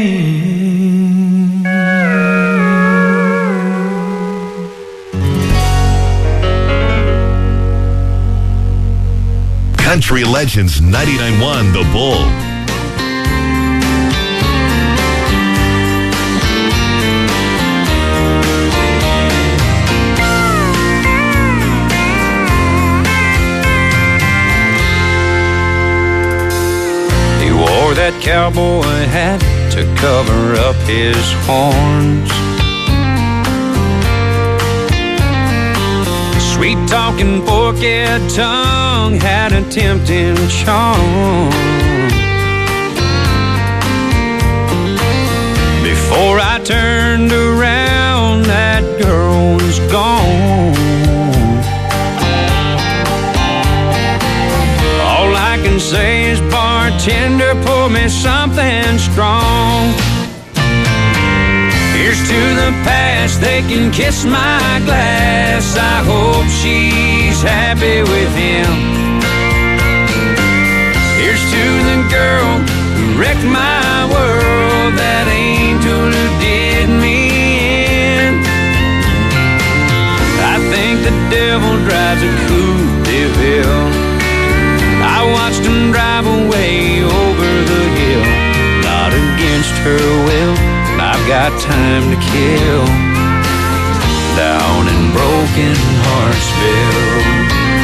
Country Legends 99.1 The Bull. He wore that cowboy hat to cover up his horns. Sweet-talking forked tongue had a tempting charm. Before I turned around, that girl was gone. All I can say is, bartender, pour me something strong. Here's to the past, they can kiss my glass. I hope she's happy with him. Here's to the girl who wrecked my world, that angel who did me in. I think the devil drives a Coupe de Ville. I watched him drive away over the hill, not against her will. I've got time to kill down in Broken Heartsville.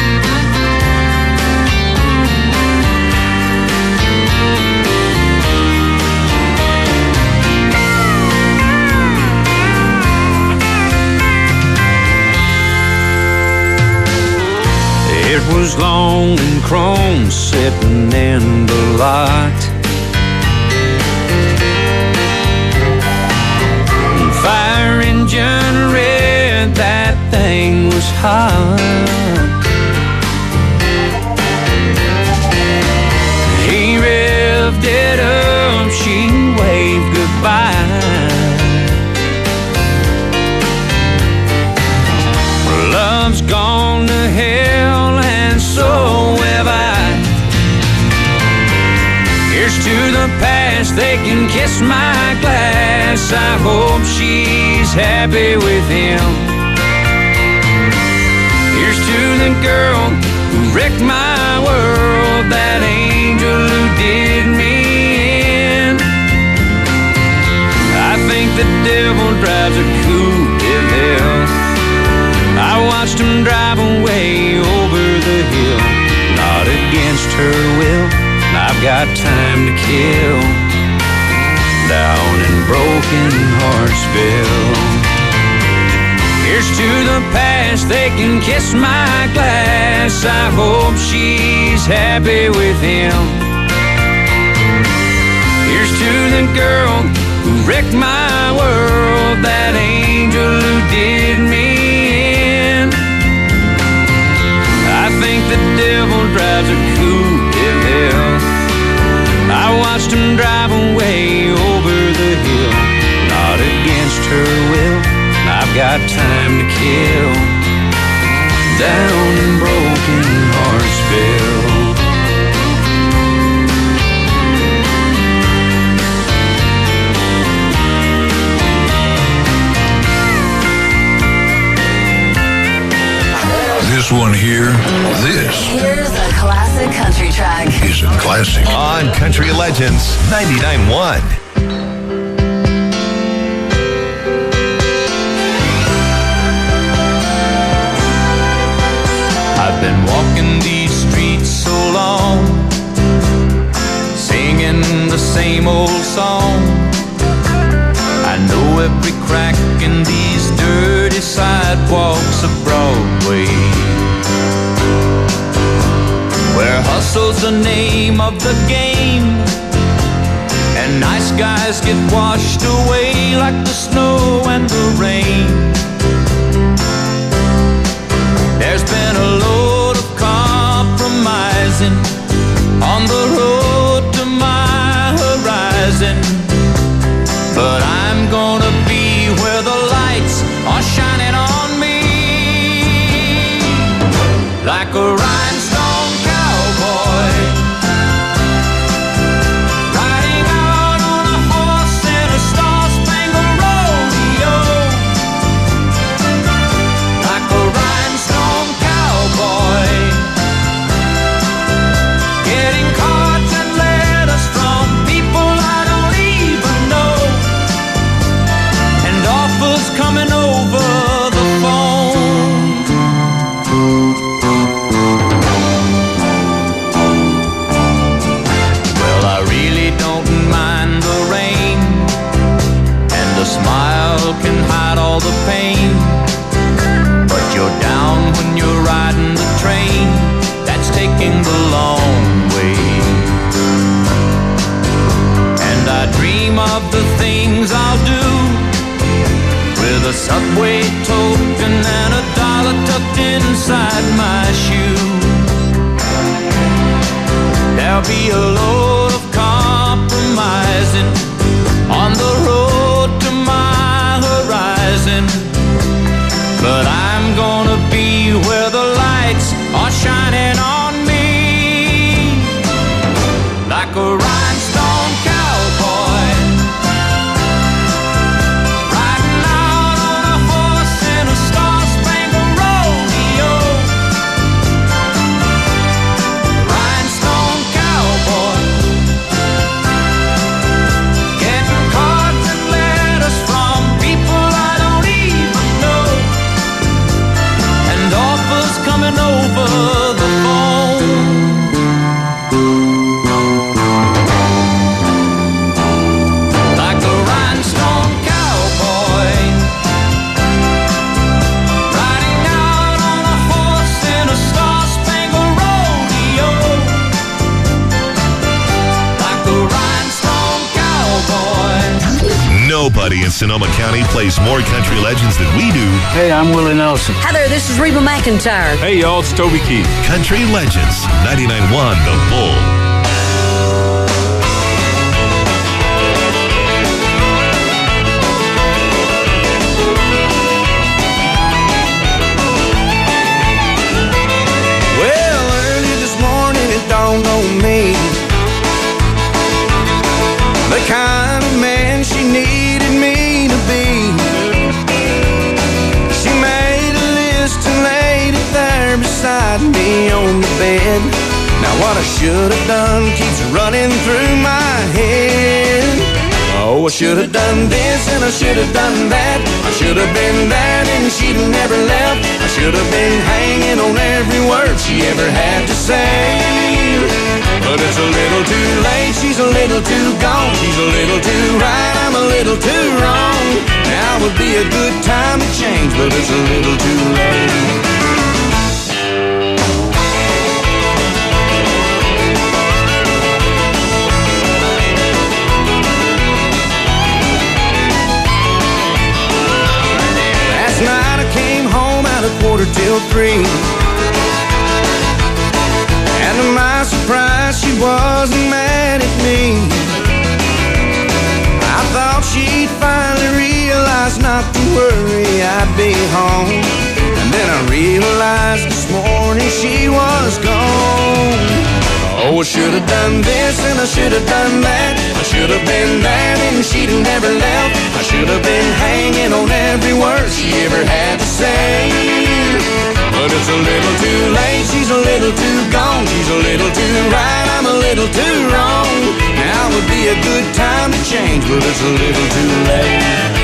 It was long and chrome sitting in the lot. Fire engine red, that thing was hot. He revved it up, she waved goodbye. Love's gone to hell and so have I. Here's to the past, they can kiss my glass. I hope she's happy with him. Here's to the girl who wrecked my world, that angel who did me in. I think the devil drives a Coupe de Ville. I watched him drive away over the hill, not against her will. I've got time to kill down in Broken Heartsville. Here's to the past, they can kiss my glass. I hope she's happy with him. Here's to the girl who wrecked my world, that angel who did me in. I think the devil drives a Coupe de Ville. I watched him drive away over the hill, not against her will. I've got time to kill down in Broken Heartsville. This one here, Here's a classic country track. is a classic. On Country Legends 99.1. I've been walking these streets so long, singing the same old song. I know every crack in these dirty sidewalks of Broadway, where hustle's the name of the game, and nice guys get washed away like the snow and the rain. There's been a load of compromising on the road to my horizon, but I'm gonna be where the lights are shining on me, like a rhinestone cowboy riding out on a horse in of things I'll do with a Subway token and $1 tucked inside my shoe. There'll be a load of compromising on the road to my horizon, but I'm gonna be where the lights are shining on me, like a rhinestone cowboy, riding out on a horse in a star-spangled rodeo. Rhinestone cowboy, getting cards and letters from people I don't even know, and offers coming over the phone. Like a rhinestone cowboy, riding out on a horse in a star-spangled rodeo. Like a rhinestone cowboy. Nobody in Sonoma County plays more country legends than we do. Hey, I'm Willie Nelson. Hi there, this is Reba McEntire. Hey, y'all, it's Toby Keith. Country Legends, 99.1 The Bull. Well, early this morning it dawned on me, the kind of man she needed me to be. She made a list and laid it there beside me on the bed. Now what I should have done keeps running through my head. Oh, I should have done this and I should have done that. I should have been there and she'd have never left. I should have been hanging on every word she ever had to say. But it's a little too late, she's a little too gone. She's a little too right, I'm a little too wrong. Now would be a good time to change, but it's a little too late. Last night I came home at 2:45, and to my surprise she wasn't mad at me. I thought she'd finally realize not to worry, I'd be home. And then I realized this morning she was gone. Oh, I should have done this and I should have done that. I should have been there and she'd have never left. I should have been hanging on every word she ever had to say. But it's a little too late, she's a little too gone. She's a little too right, I'm a little too wrong. Now would be a good time to change, but it's a little too late.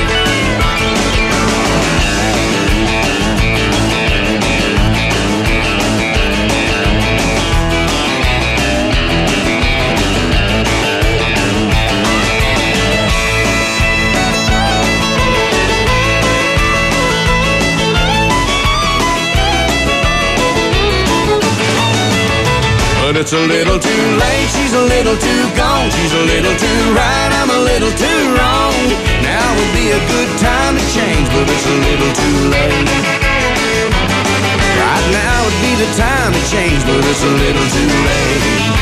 But it's a little too late, she's a little too gone. She's a little too right, I'm a little too wrong. Now would be a good time to change, but it's a little too late. Right now would be the time to change, but it's a little too late.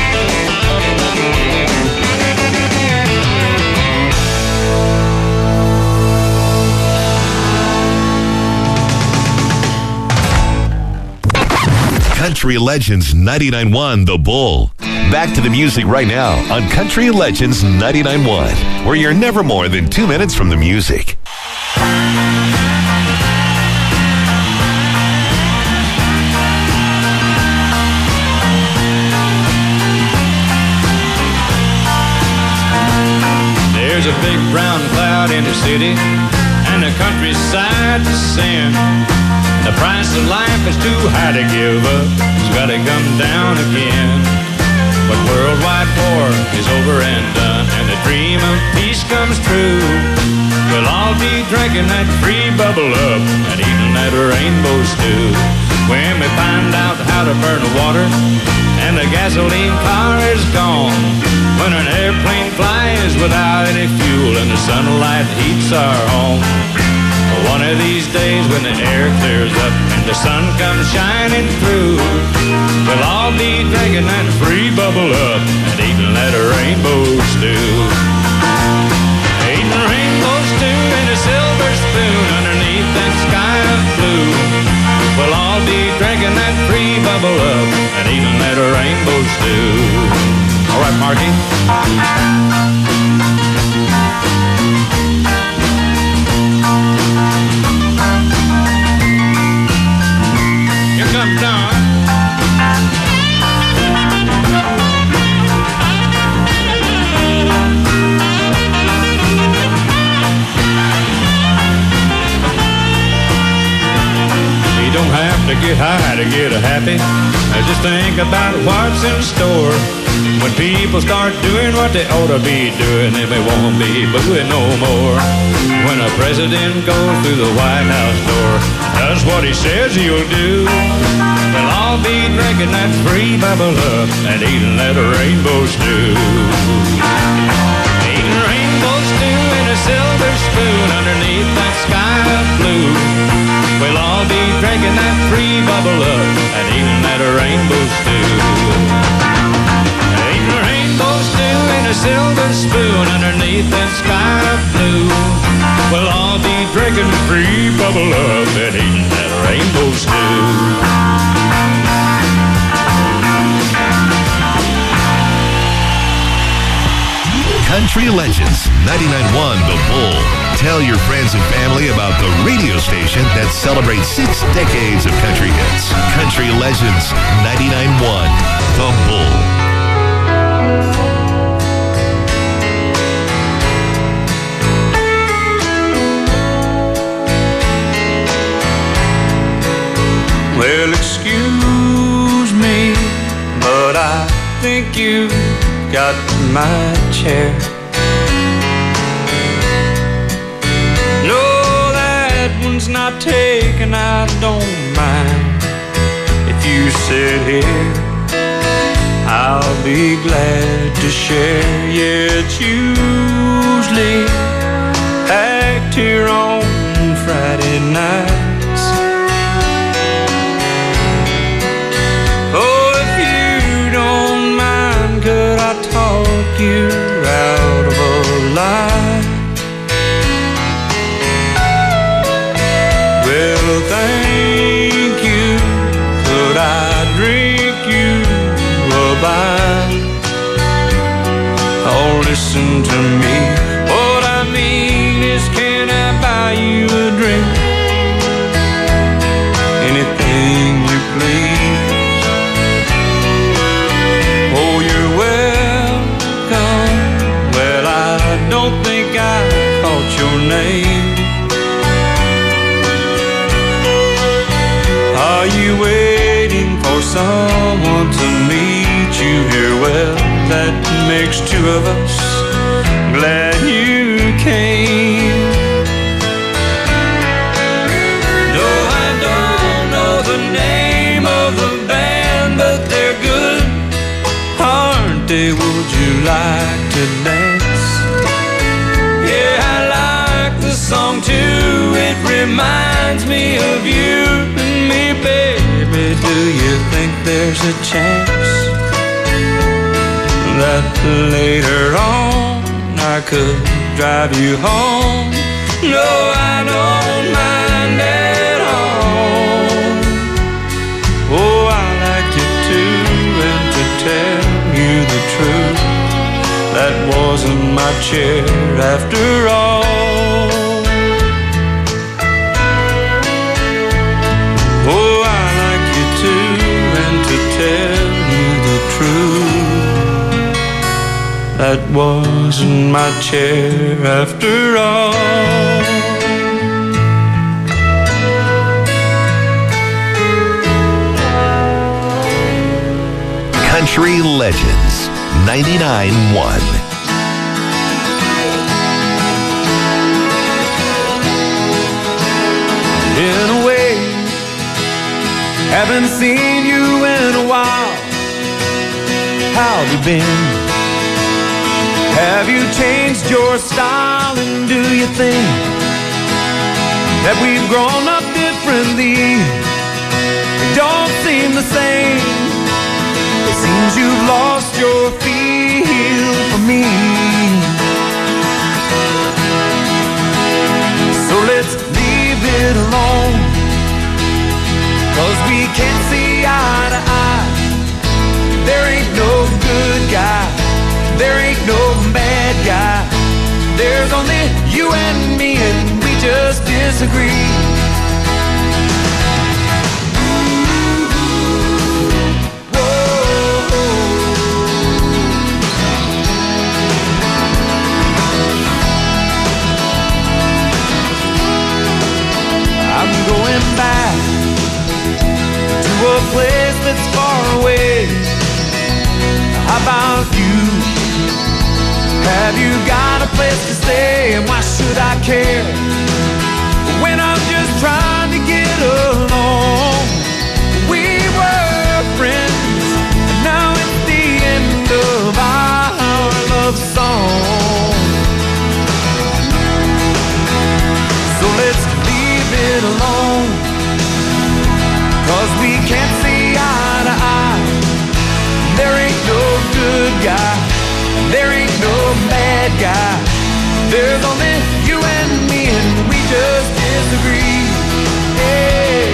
Country Legends 99.1 The Bull. Back to the music right now on Country Legends 99.1, where you're never more than 2 minutes from the music. There's a big brown cloud in the city and the countryside to sin. The price of life is too high to give up, it's gotta come down again. But worldwide war is over and done, and the dream of peace comes true. We'll all be drinking that free bubble up and eating that rainbow stew. When we find out how to burn the water and the gasoline car is gone, when an airplane flies without any fuel and the sunlight heats our home. One of these days when the air clears up and the sun comes shining through, we'll all be drinking that free bubble up and eating that rainbow stew. Eating rainbow stew in a silver spoon underneath that sky of blue. We'll all be drinking that free bubble up and eating that rainbow stew. All right, Marky. Here comes Don. You don't have to get high to get happy. Just think about what's in store. When people start doing what they ought to be doing, then we won't be booing no more. When a president goes through the White House door, does what he says he'll do, we'll all be drinking that free bubble up and eating that rainbow stew. Eating rainbow stew in a silver spoon underneath that sky of blue. We'll all be drinking that free bubble up and eating that rainbow stew. Eating rainbow stew in a silver spoon underneath that sky of blue. We'll all be drinking free bubble up and eating that rainbow stew. Country Legends 99.1 The Bull. Tell your friends and family about the radio station that celebrates 6 decades of country hits. Country Legends 99.1 The Bull. Well, excuse me, but I think you got my chair. No, that one's not taken, I don't mind. If you sit here, I'll be glad to share. Yeah, it's usually packed here on Friday nights. Oh, if you don't mind, could I talk you out of a lie? Well, thank you. Could I drink you a bite? Oh, listen to me. What I mean is, can I buy you a drink? Anything you please. Oh, you're welcome. Well, I don't think I caught your name. Are you waiting for someone to meet you here? Well, that makes 2 of us. Glad you came. No, I don't know the name of the band, but they're good, aren't they? Would you like to dance? Yeah, I like the song too. It reminds me of you and me, baby. Do you think there's a chance that later on I could drive you home? No, I don't mind at all. Oh, I like you too, and to tell you the truth, that wasn't my chair after all. Oh, I like you too, and to tell you the truth, that wasn't my chair after all. Country Legends 99.1. In a way, haven't seen you in a while. How have you been? Have you changed your style, and do you think that we've grown up differently? It don't seem the same. It seems you've lost your feel for me. So let's leave it alone, 'cause we can't see eye to eye. There ain't no good guy, there ain't no bad guy. There's only you and me, and we just disagree. I'm going back to a place that's far away. How about you? Have you got a place to stay? And why should I care when I'm just trying to get along? We were friends, and now it's the end of our love song. So let's leave it alone, 'cause we can't see eye to eye. There ain't no good guy, there ain't no bad guy. There's only you and me, and we just disagree. Hey.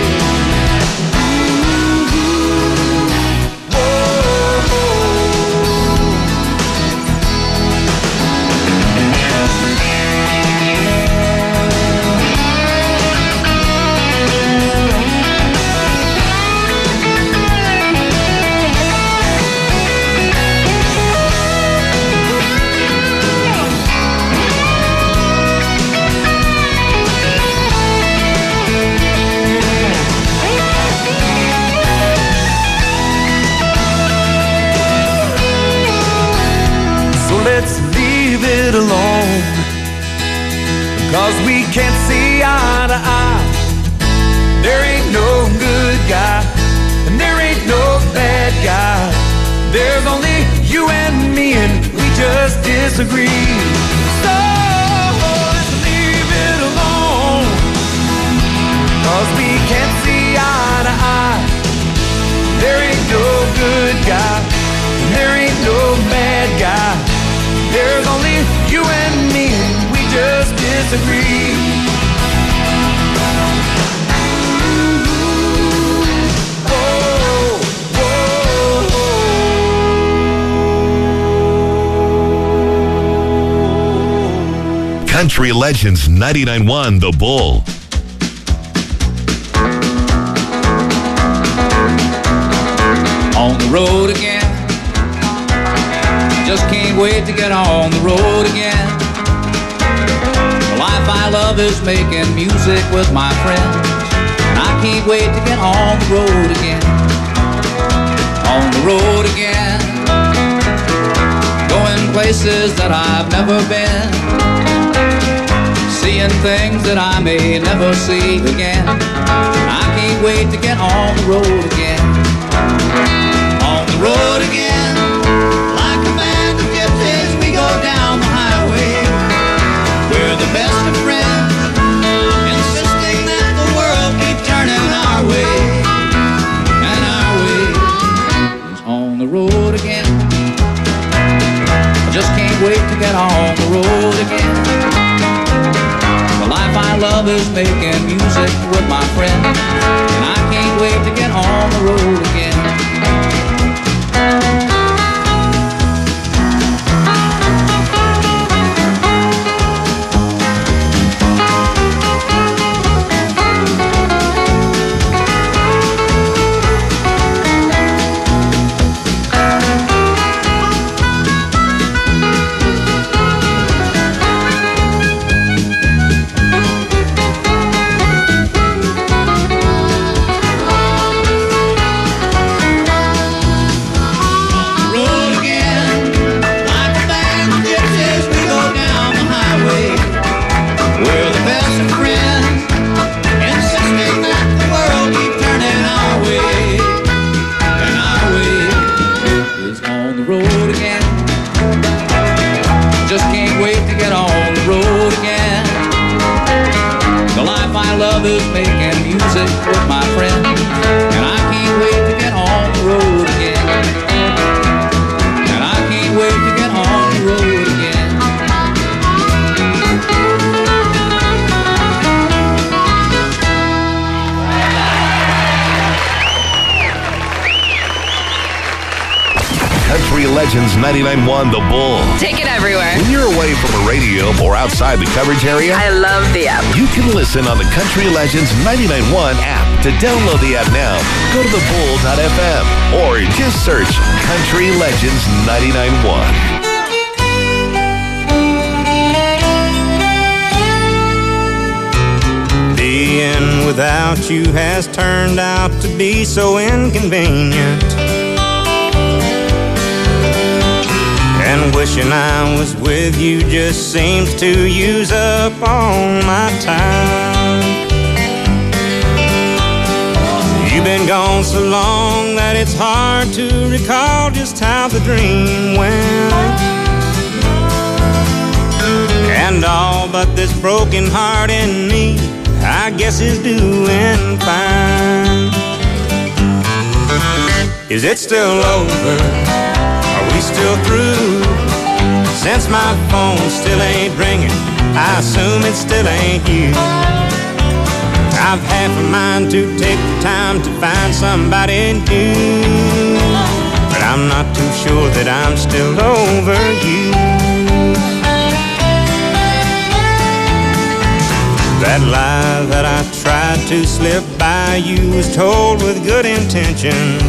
Let's leave it alone, 'cause we can't see eye to eye. There ain't no good guy, and there ain't no bad guy. There's only you and me, and we just disagree. So let's leave it alone, 'cause we can't see eye to eye. There ain't no good guy, and there ain't no bad guy. There's only you and me, and we just disagree. Whoa, whoa. Country Legends 99.1 The Bull. On the road again. Just can't wait to get on the road again. The life I love is making music with my friends, and I can't wait to get on the road again. On the road again. Going places that I've never been, seeing things that I may never see again. I can't wait to get on the road again. On the road again. Like a band of gypsies, we go down the highway. We're the best of friends, insisting that the world keep turning our way. And our way is on the road again. I just can't wait to get on the road again. The life I love is making music with my friends, and I can't wait to get on the road again. is making music with my friend, and I can't wait to get on the road again. And I can't wait to get on the road again. Country Legends 99.1 The Bull. Take it everywhere. When you're away from a radio or outside the coverage area, I love the app. you can listen on the Country Legends 99.1 app. To download the app now, go to thebull.fm or just search Country Legends 99.1. Being without you has turned out to be so inconvenient. And wishing I was with you just seems to use up all my time. You've been gone so long that it's hard to recall just how the dream went. And all but this broken heart in me, I guess, is doing fine. Is it still over? Are we still through? Since my phone still ain't ringing, I assume it still ain't you. I've half a mind to take the time to find somebody new, but I'm not too sure that I'm still over you. That lie that I tried to slip by you was told with good intentions.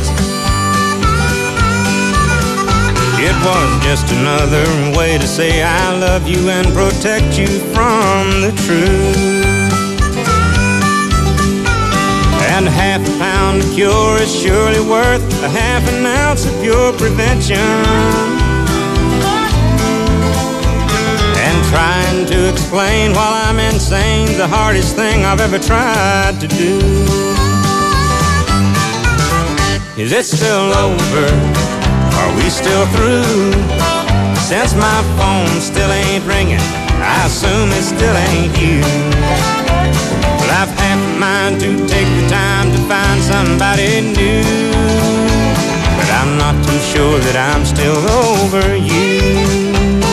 It was just another way to say I love you and protect you from the truth. And half a pound of cure is surely worth a half an ounce of pure prevention. And trying to explain while I'm insane's the hardest thing I've ever tried to do. Is it still over? Are we still through? Since my phone still ain't ringing, I assume it still ain't you. Well, I've half a mind to take the time to find somebody new, but I'm not too sure that I'm still over you.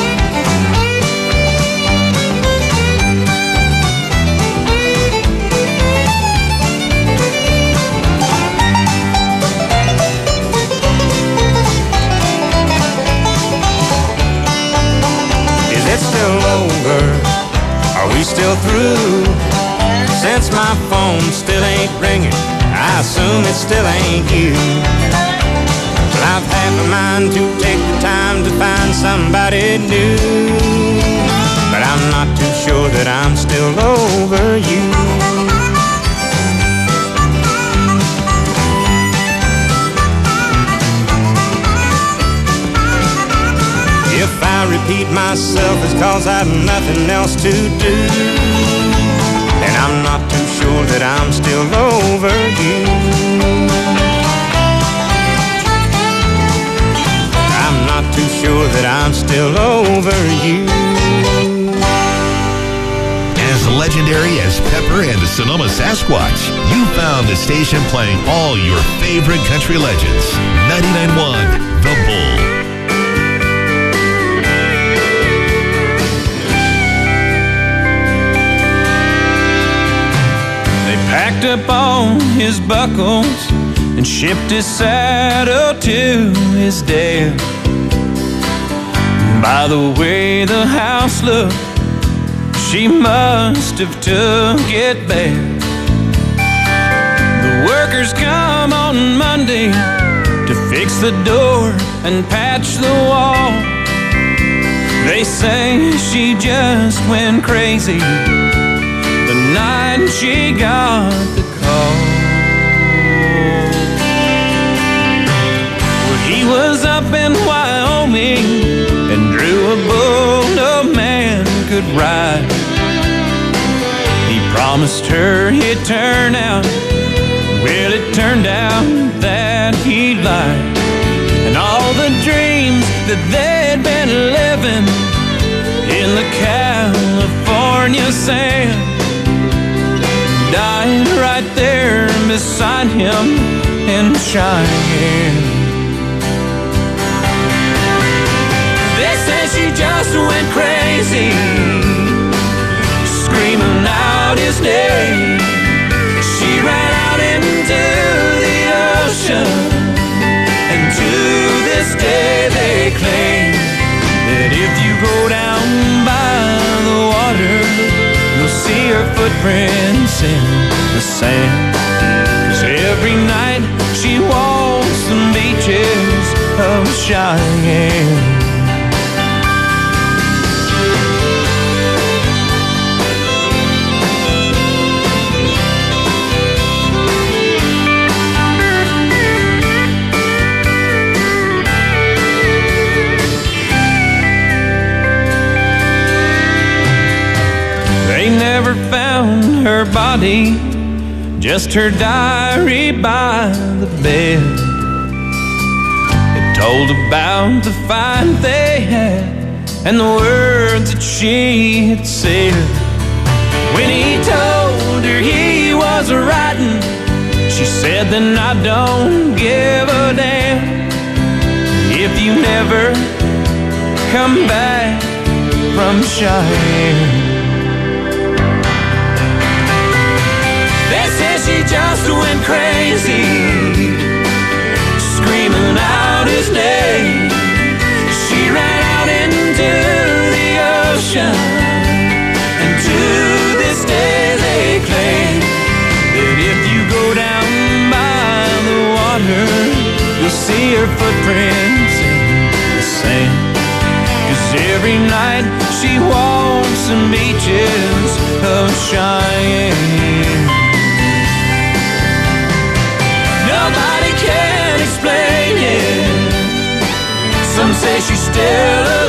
Are we still through? Since my phone still ain't ringing, I assume it still ain't you. Well, I've half a mind to take the time to find somebody new, but I'm not too sure that I'm still over you. If I repeat myself, it's 'cause I've nothing else to do, and I'm not too sure that I'm still over you. I'm not too sure that I'm still over you. As legendary as Pepper and the Sonoma Sasquatch, you found the station playing all your favorite country legends. 99.1 The Bull. Packed up all his buckles and shipped his saddle to his dad. By the way the house looked, she must have took it bad. The workers come on Monday to fix the door and patch the wall. They say she just went crazy the night she got the call. Well, he was up in Wyoming and drew a bull no man could ride. He promised her he'd turn out. Well, it turned out that he lied. And all the dreams that they'd been living in the California sand died right there beside him in Cheyenne. They say she just went crazy, screaming out his name. She ran out into the ocean, and to this day they claim that if you go down by the water, you'll see her footprints in the sand. 'Cause every night she walks the beaches of Cheyenne. They never found her body, just her diary by the bed. It told about the fight they had and the words that she had said. When he told her he was writing, she said, "Then I don't give a damn if you never come back from Cheyenne." They say she just went crazy, screaming out his name. She ran out into the ocean, and to this day they claim that if you go down by the water, you'll see her footprints in the sand. 'Cause every night she walks the beaches of Cheyenne. Nobody can explain it. Some say she's still